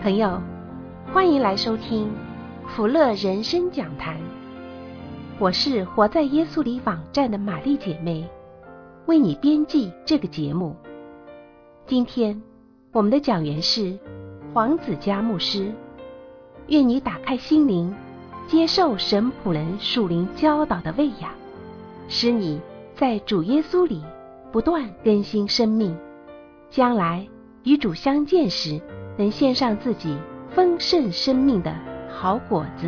朋友，欢迎来收听福乐人生讲坛。我是活在耶稣里网站的玛丽姐妹，为你编辑这个节目。今天我们的讲员是黄子佳牧师，愿你打开心灵，接受神仆人属灵教导的喂养，使你在主耶稣里不断更新生命，将来与主相见时，能献上自己丰盛生命的好果子。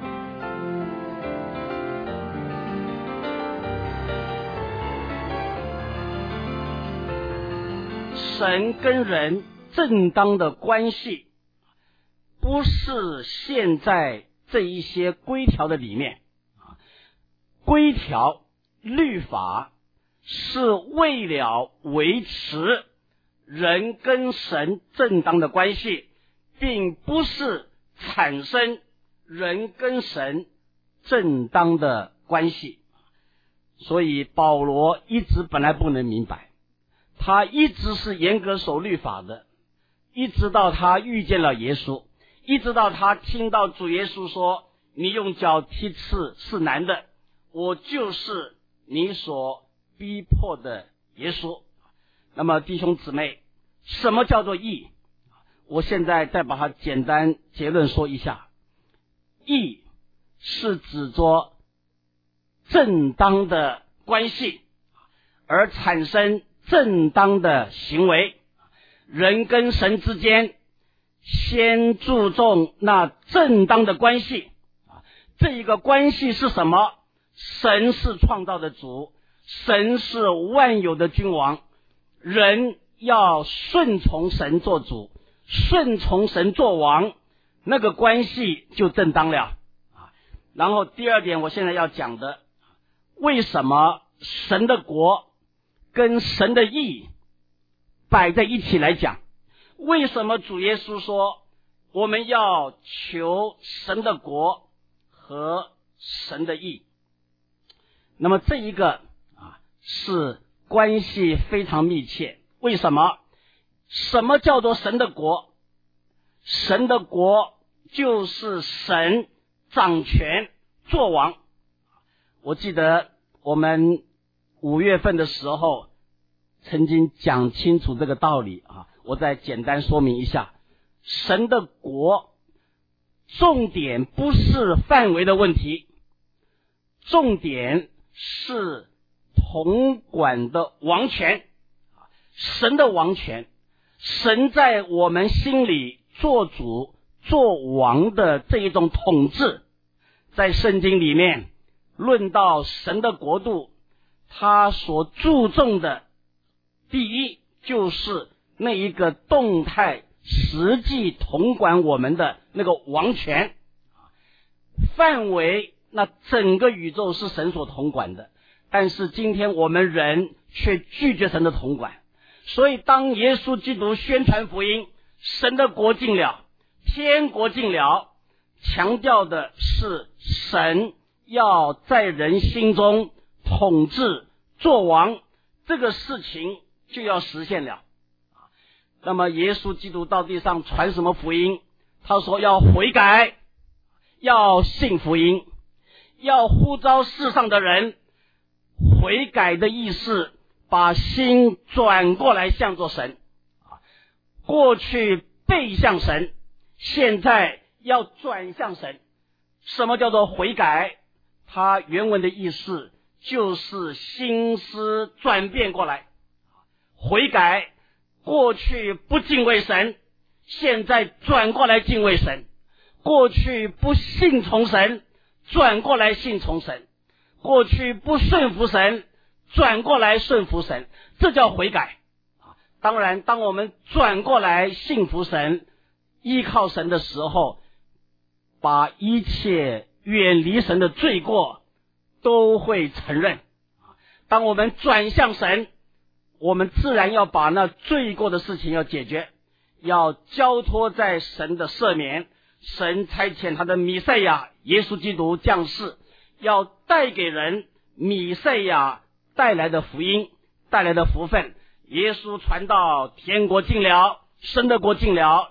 神跟人正当的关系，不是现在这一些规条的里面。规条、律法是为了维持人跟神正当的关系，并不是产生人跟神正当的关系。所以保罗一直本来不能明白，他一直是严格守律法的，一直到他遇见了耶稣，一直到他听到主耶稣说，你用脚踢刺是难的，我就是你所逼迫的耶稣。那么弟兄姊妹，什么叫做义？我现在再把它简单结论说一下。义是指着正当的关系而产生正当的行为，人跟神之间先注重那正当的关系。这一个关系是什么？神是创造的主，神是万有的君王，人要顺从神做主，顺从神做王，那个关系就正当了。然后第二点，我现在要讲的，为什么神的国跟神的义摆在一起来讲？为什么主耶稣说我们要求神的国和神的义？那么这一个是关系非常密切。为什么？什么叫做神的国？神的国就是神掌权作王。我记得我们5月份的时候曾经讲清楚这个道理我再简单说明一下。神的国重点不是范围的问题，重点是统管的王权。神的王权，神在我们心里做主做王的这一种统治，在圣经里面论到神的国度，他所注重的第一就是那一个动态实际统管我们的那个王权。范围，那整个宇宙是神所统管的，但是今天我们人却拒绝神的统管。所以当耶稣基督宣传福音，神的国近了，天国近了，强调的是神要在人心中统治作王，这个事情就要实现了。那么耶稣基督到地上传什么福音？他说要悔改，要信福音，要呼召世上的人悔改的意思，把心转过来向着神。过去背向神，现在要转向神。什么叫做悔改？它原文的意思就是心思转变过来。悔改，过去不敬畏神，现在转过来敬畏神；过去不信从神，转过来信从神；过去不顺服神，转过来顺服神，这叫悔改。当然当我们转过来信服神，依靠神的时候，把一切远离神的罪过都会承认。当我们转向神，我们自然要把那罪过的事情要解决，要交托在神的赦免。神差遣他的弥赛亚耶稣基督降世，要带给人弥赛亚带来的福音，带来的福分。耶稣传道，天国近了，神的国近了，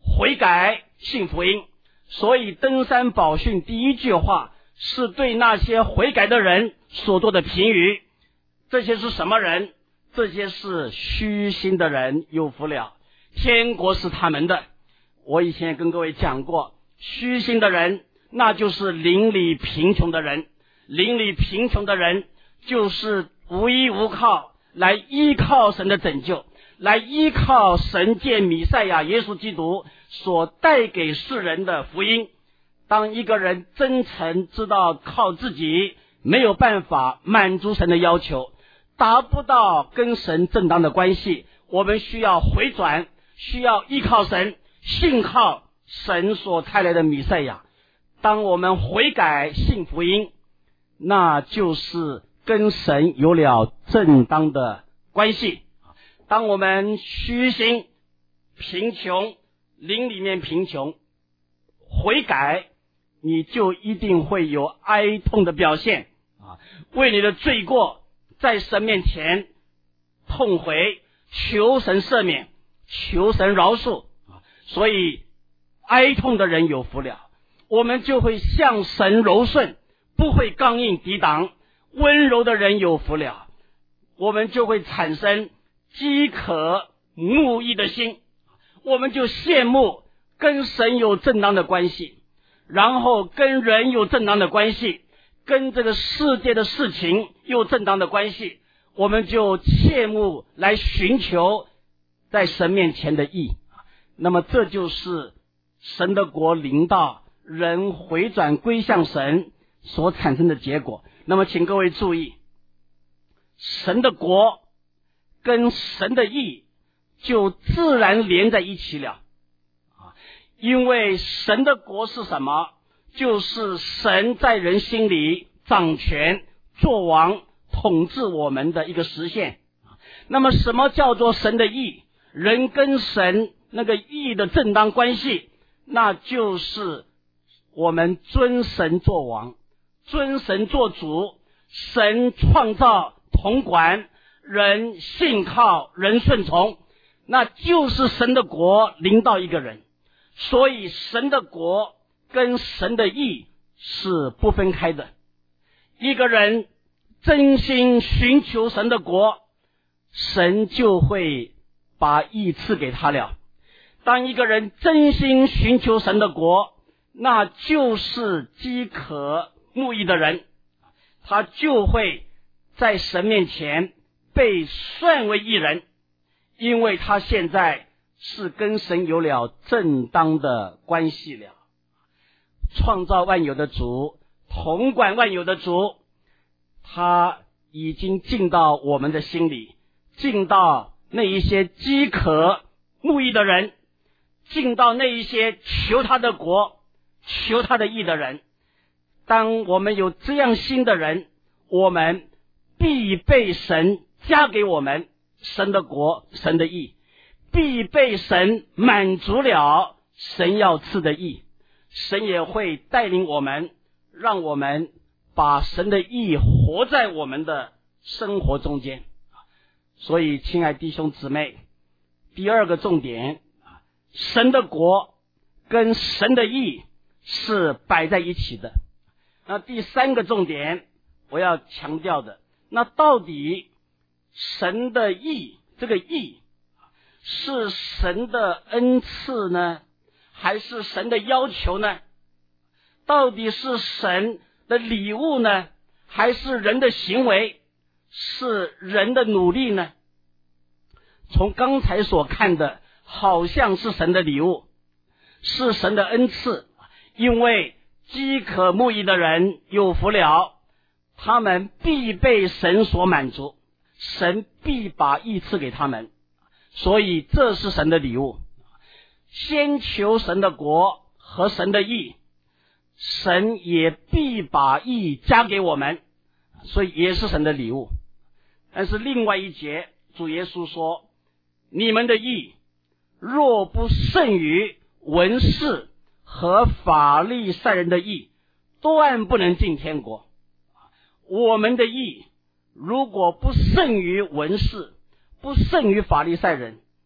悔改信福音。所以登山宝训第一句话是对那些悔改的人所做的评语。这些是什么人？这些是虚心的人，有福了，天国是他们的。我以前也跟各位讲过，虚心的人那就是邻里贫穷的人，邻里贫穷的人就是无依无靠，来依靠神的拯救，来依靠神借弥赛亚耶稣基督所带给世人的福音。当一个人真诚知道靠自己没有办法满足神的要求，达不到跟神正当的关系，我们需要回转，需要依靠神，信靠神所差来的弥赛亚。当我们悔改信福音，那就是跟神有了正当的关系。当我们虚心贫穷，灵里面贫穷，悔改，你就一定会有哀痛的表现为你的罪过在神面前痛悔，求神赦免，求神饶恕所以哀痛的人有福了，我们就会向神柔顺，不会刚硬抵挡。温柔的人有福了，我们就会产生饥渴慕义的心，我们就羡慕跟神有正当的关系，然后跟人有正当的关系，跟这个世界的事情有正当的关系，我们就切慕来寻求在神面前的义。那么这就是神的国临到，人回转归向神所产生的结果。那么请各位注意，神的国跟神的义就自然连在一起了因为神的国是什么？就是神在人心里掌权作王统治我们的一个实现。那么什么叫做神的义？人跟神那个义的正当关系，那就是我们尊神作王，尊神作主，神创造统管，人信靠，人顺从，那就是神的国临到一个人。所以神的国跟神的义是不分开的。一个人真心寻求神的国，神就会把义赐给他了。当一个人真心寻求神的国，那就是饥渴慕义的人，他就会在神面前被算为义人，因为他现在是跟神有了正当的关系了。创造万有的主，统管万有的主，他已经进到我们的心里，进到那一些饥渴慕义的人，进到那一些求他的国求他的义的人。当我们有这样心的人，我们必被神加给我们神的国神的义，必被神满足了神要赐的义。神也会带领我们，让我们把神的义活在我们的生活中间。所以亲爱弟兄姊妹，第二个重点，神的国跟神的义是摆在一起的。那第三个重点我要强调的，那到底神的义，这个义是神的恩赐呢，还是神的要求呢？到底是神的礼物呢，还是人的行为，是人的努力呢？从刚才所看的，好像是神的礼物，是神的恩赐，因为饥渴慕义的人有福了，他们必被神所满足，神必把义赐给他们，所以这是神的礼物。先求神的国和神的义，神也必把义加给我们，所以也是神的礼物。但是另外一节，主耶稣说，你们的义若不胜于文士和法利赛人的义，断不能进天国。我们的义如果不胜于文士，不胜于法利赛人，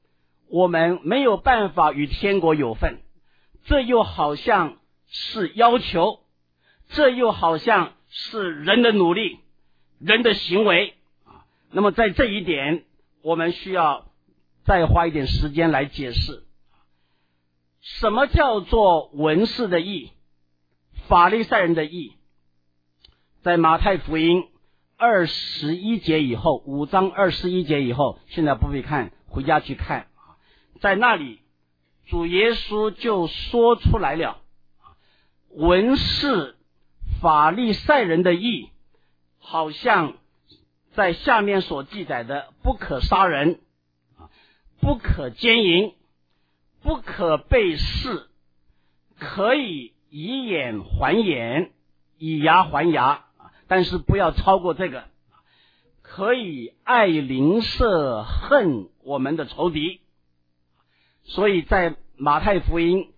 我们没有办法与天国有份，这又好像是要求，这又好像是人的努力，人的行为。那么在这一点，我们需要再花一点时间来解释，什么叫做文士的义，法利赛人的义。在马太福音21节以后，5章21节以后，现在不必看，回家去看。在那里主耶稣就说出来了，文士法利赛人的义，好像在下面所记载的不可杀人，不可奸淫，不可背誓，可以以眼还眼，以牙还牙，但是不要超过这个，可以爱邻舍，恨我们的仇敌。所以在马太福音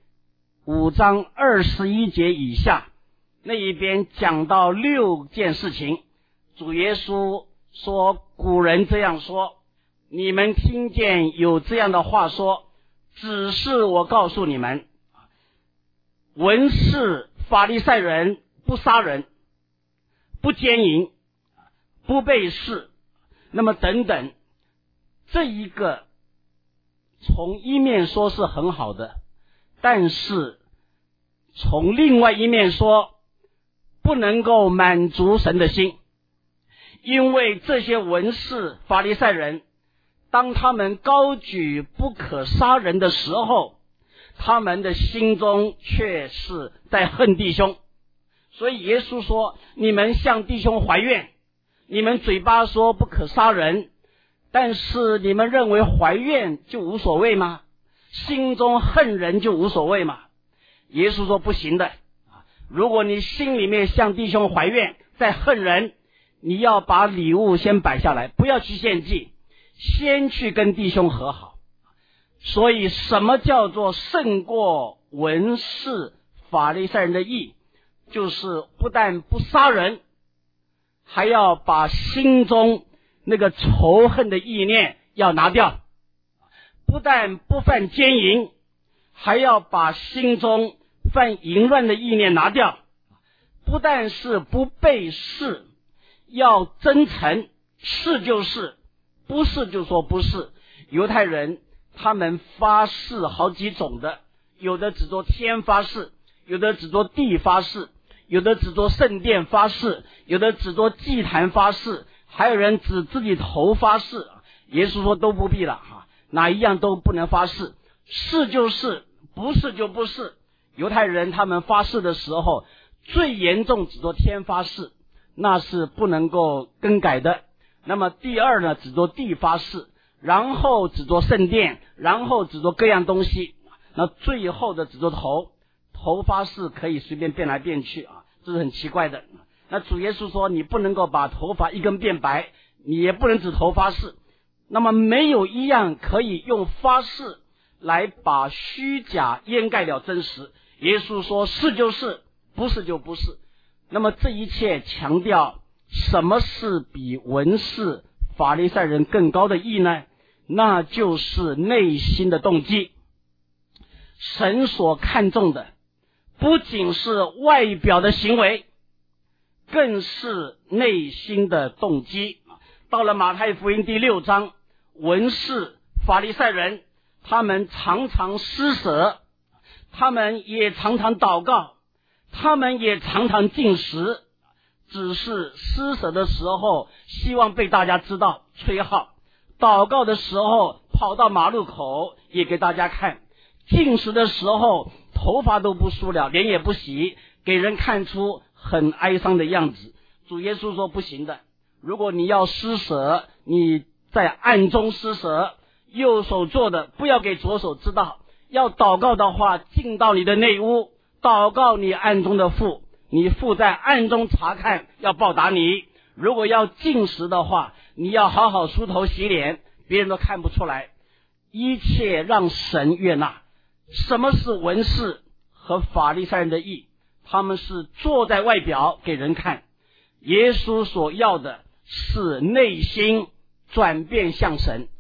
5章21节以下那一边讲到6件事情，主耶稣说，古人这样说，你们听见有这样的话说，只是我告诉你们，文士法利赛人不杀人，不奸淫，不背誓，那么等等，这一个从一面说是很好的，但是从另外一面说不能够满足神的心。因为这些文士法利赛人，当他们高举不可杀人的时候，他们的心中却是在恨弟兄。所以耶稣说，你们向弟兄怀怨，你们嘴巴说不可杀人，但是你们认为怀怨就无所谓吗？心中恨人就无所谓吗？耶稣说不行的，如果你心里面向弟兄怀怨，在恨人，你要把礼物先摆下来，不要去献祭，先去跟弟兄和好。所以什么叫做胜过文士法利赛人的义，就是不但不杀人，还要把心中那个仇恨的意念要拿掉，不但不犯奸淫，还要把心中犯淫乱的意念拿掉，不但是不背誓，要真诚，是就是，不是就说不是。犹太人他们发誓好几种的，有的只做天发誓，有的只做地发誓，有的只做圣殿发誓，有的只做祭坛发誓，还有人指自己头发誓。耶稣说都不必了，哪一样都不能发誓，是就是，不是就不是。犹太人他们发誓的时候，最严重只做天发誓，那是不能够更改的。那么第二呢，只做地发誓，然后只做圣殿，然后只做各样东西，那最后的只做头发誓可以随便变来变去，这是很奇怪的。那主耶稣说，你不能够把头发一根变白，你也不能只头发誓。那么没有一样可以用发誓来把虚假掩盖了真实。耶稣说是就是，不是就不是。那么这一切强调什么是比文士法利赛人更高的义呢？那就是内心的动机。神所看重的不仅是外表的行为，更是内心的动机。到了马太福音第6章，文士法利赛人他们常常施舍，他们也常常祷告，他们也常常禁食，只是施舍的时候希望被大家知道吹号，祷告的时候跑到马路口也给大家看，禁食的时候头发都不梳了，脸也不洗，给人看出很哀伤的样子。主耶稣说不行的，如果你要施舍，你在暗中施舍，右手做的不要给左手知道，要祷告的话进到你的内屋，祷告你暗中的父，你父在暗中查看，要报答你。如果要禁食的话，你要好好梳头洗脸，别人都看不出来，一切让神悦纳。什么是文士和法利赛人的义？他们是坐在外表给人看，耶稣所要的是内心转变向神。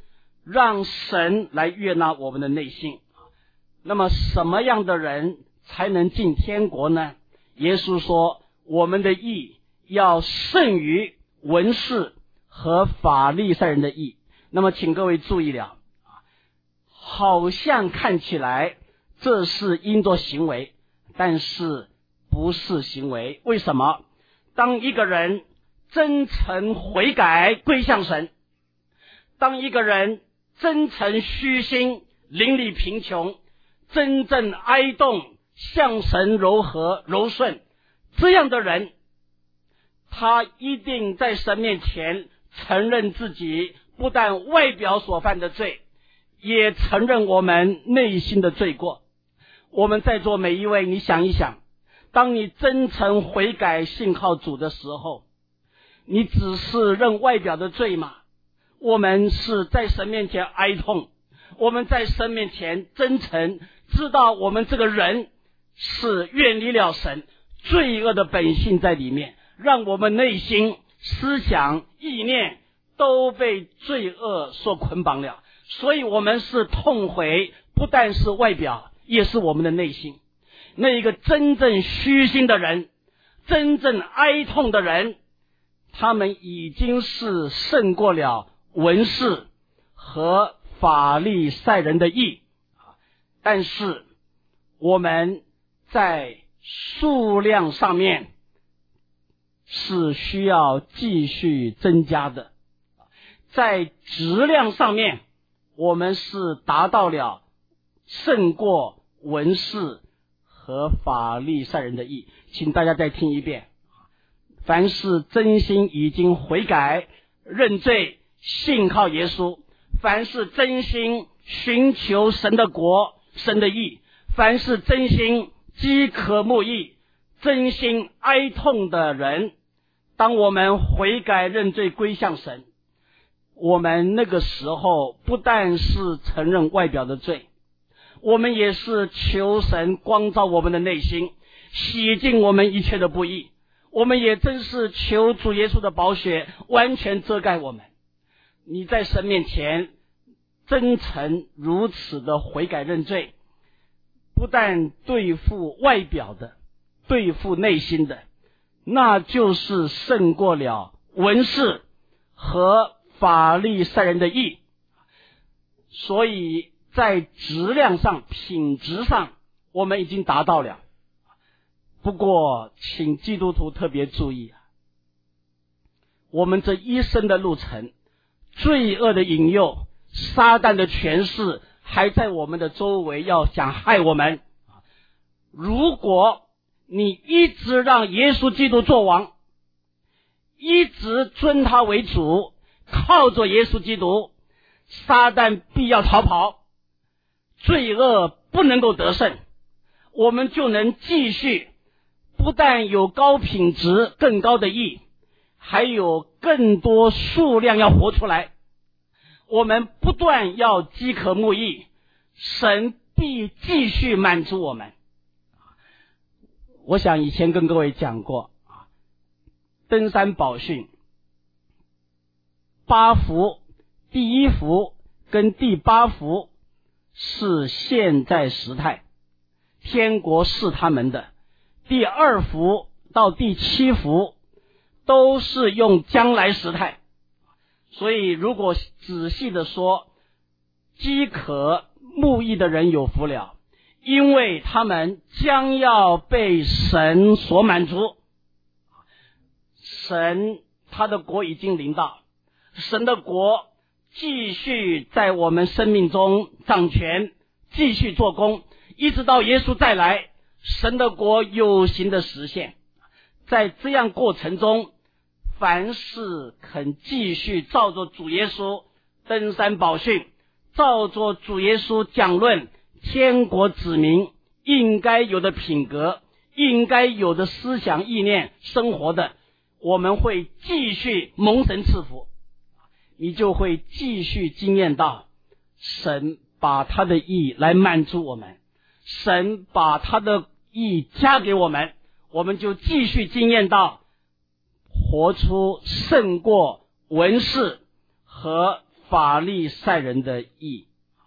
让神来悦纳我们的内心。那么什么样的人才能进天国呢？耶稣说，我们的义要胜于文士和法利赛人的义。那么请各位注意了，好像看起来这是因着行为，但是不是行为。为什么？当一个人真诚悔改归向神，当一个人真诚虚心邻里贫穷，真正哀动向神柔和柔顺，这样的人他一定在神面前承认自己不但外表所犯的罪，也承认我们内心的罪过。我们在座每一位，你想一想，当你真诚悔改信靠主的时候，你只是认外表的罪吗？我们是在神面前哀痛，我们在神面前真诚知道我们这个人是远离了神，罪恶的本性在里面，让我们内心思想意念都被罪恶所捆绑了。所以我们是痛悔，不但是外表，也是我们的内心。那一个真正虚心的人，真正哀痛的人，他们已经是胜过了文士和法利赛人的义。但是我们在数量上面是需要继续增加的，在质量上面我们是达到了胜过文士和法利赛人的义。请大家再听一遍，凡是真心已经悔改认罪信靠耶稣，凡是真心寻求神的国神的义，凡是真心饥渴慕义真心哀痛的人，当我们悔改认罪归向神，我们那个时候不但是承认外表的罪，我们也是求神光照我们的内心，洗净我们一切的不义。我们也真是求主耶稣的宝血完全遮盖我们。你在神面前真诚如此的悔改认罪，不但对付外表的，对付内心的，那就是胜过了文士和法利赛人的义。所以在质量上品质上我们已经达到了。不过请基督徒特别注意，我们这一生的路程，罪恶的引诱，撒旦的权势还在我们的周围要想害我们。如果你一直让耶稣基督做王，一直尊他为主，靠着耶稣基督，撒旦必要逃跑，罪恶不能够得胜，我们就能继续不但有高品质更高的义，还有更多数量要活出来。我们不断要饥渴慕义，神必继续满足我们。我想以前跟各位讲过，登山宝训8福，第1福跟第8福是现在时态，天国是他们的。第2福到第7福都是用将来时态。所以如果仔细的说，饥渴慕义的人有福了，因为他们将要被神所满足。神他的国已经临到，神的国继续在我们生命中掌权，继续做工，一直到耶稣再来，神的国有形的实现。在这样过程中，凡是肯继续照着主耶稣登山宝训，照着主耶稣讲论天国子民应该有的品格，应该有的思想意念生活的，我们会继续蒙神赐福，你就会继续经验到神把他的义来满足我们，神把他的义加给我们，我们就继续经验到活出胜过文士和法利赛人的义。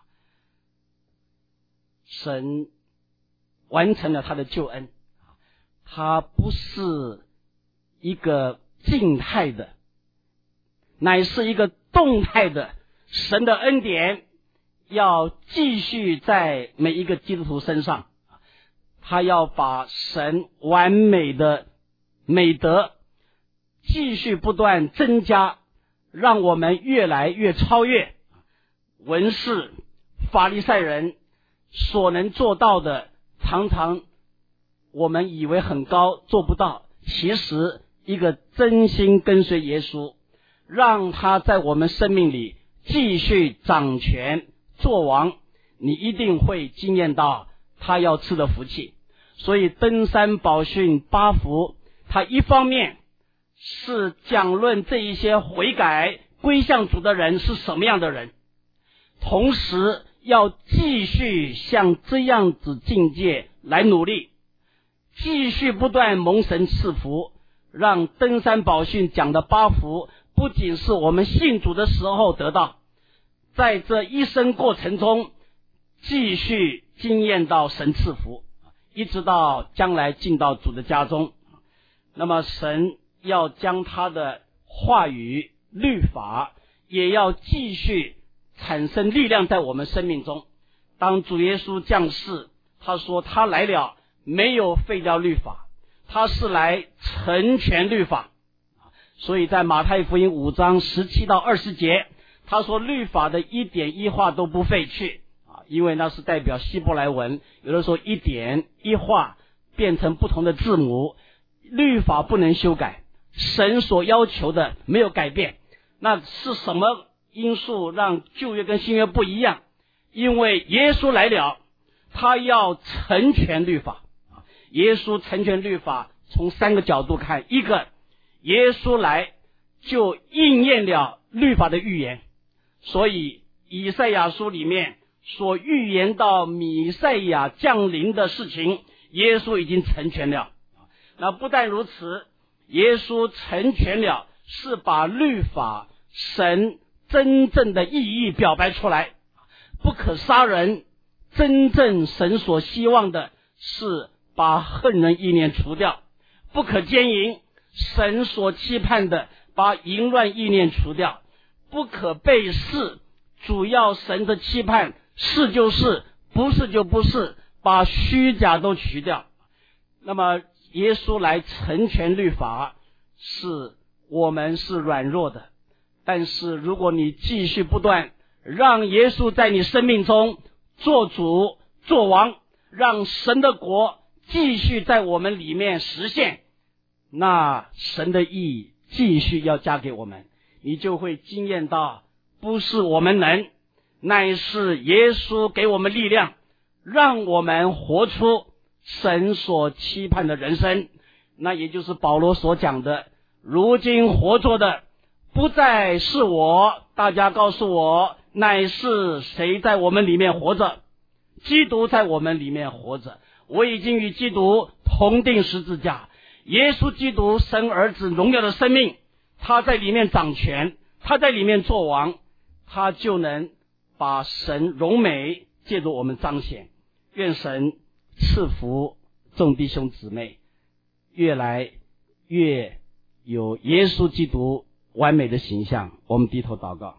神完成了他的救恩，他不是一个静态的，乃是一个动态的。神的恩典要继续在每一个基督徒身上，他要把神完美的美德继续不断增加，让我们越来越超越文士法利赛人所能做到的。常常我们以为很高，做不到，其实一个真心跟随耶稣，让他在我们生命里继续掌权做王，你一定会经验到他要赐的福气。所以登山宝训八福，他一方面是讲论这一些悔改归向主的人是什么样的人，同时要继续向这样子境界来努力，继续不断蒙神赐福，让登山宝训讲的八福不仅是我们信主的时候得到，在这一生过程中继续经验到神赐福，一直到将来进到主的家中。那么神要将他的话语律法也要继续产生力量在我们生命中。当主耶稣降世，他说他来了没有废掉律法，他是来成全律法。所以在马太福音5章17到20节，他说律法的一点一画都不废去，因为那是代表希伯来文，有的时候一点一画变成不同的字母，律法不能修改，神所要求的没有改变。那是什么因素让旧约跟新约不一样？因为耶稣来了，他要成全律法。耶稣成全律法从3个角度看，一个，耶稣来就应验了律法的预言，所以以赛亚书里面所预言到弥赛亚降临的事情，耶稣已经成全了。那不但如此，耶稣成全了，是把律法神真正的意义表白出来。不可杀人，真正神所希望的是把恨人意念除掉；不可奸淫，神所期盼的把淫乱意念除掉；不可背誓，主要神的期盼是就是，不是就不是，把虚假都除掉。那么耶稣来成全律法，是我们是软弱的，但是如果你继续不断让耶稣在你生命中做主做王，让神的国继续在我们里面实现，那神的义继续要加给我们，你就会经验到不是我们能，乃是耶稣给我们力量，让我们活出神所期盼的人生。那也就是保罗所讲的，如今活着的不再是我，大家告诉我，乃是谁在我们里面活着？基督在我们里面活着。我已经与基督同定十字架，耶稣基督神儿子荣耀的生命，他在里面掌权，他在里面做王，他就能把神荣美借着我们彰显。愿神赐福众弟兄姊妹，越来越有耶稣基督完美的形象。我们低头祷告。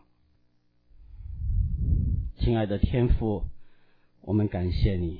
亲爱的天父，我们感谢你，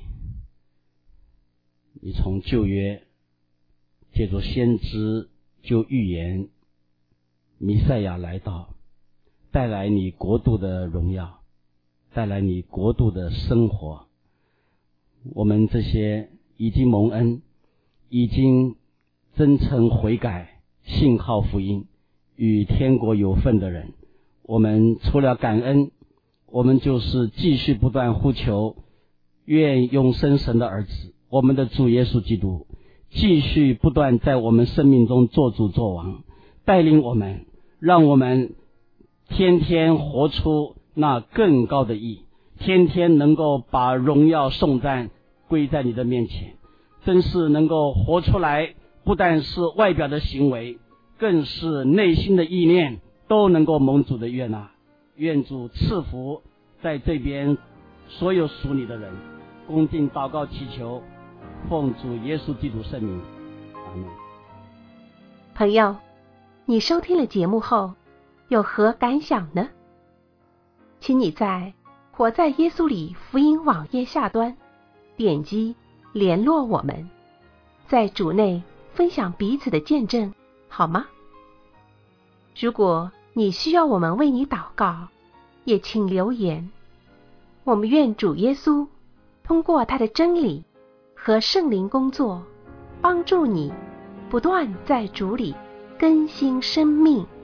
你从旧约借着先知就预言弥赛亚来到，带来你国度的荣耀，带来你国度的生活。我们这些已经蒙恩，已经真诚悔改，信靠福音，与天国有份的人，我们除了感恩，我们就是继续不断呼求，愿永生神的儿子，我们的主耶稣基督继续不断在我们生命中做主做王，带领我们，让我们天天活出那更高的义，天天能够把荣耀颂赞归在你的面前，真是能够活出来，不但是外表的行为，更是内心的意念都能够蒙主的悦纳。 愿主赐福在这边所有属你的人，恭敬祷告祈求，奉主耶稣基督圣名，阿门。 朋友，你收听了节目后有何感想呢？请你在活在耶稣里福音网页下端点击联络我们，在主内分享彼此的见证，好吗？如果你需要我们为你祷告，也请留言。我们愿主耶稣通过他的真理和圣灵工作，帮助你不断在主里更新生命。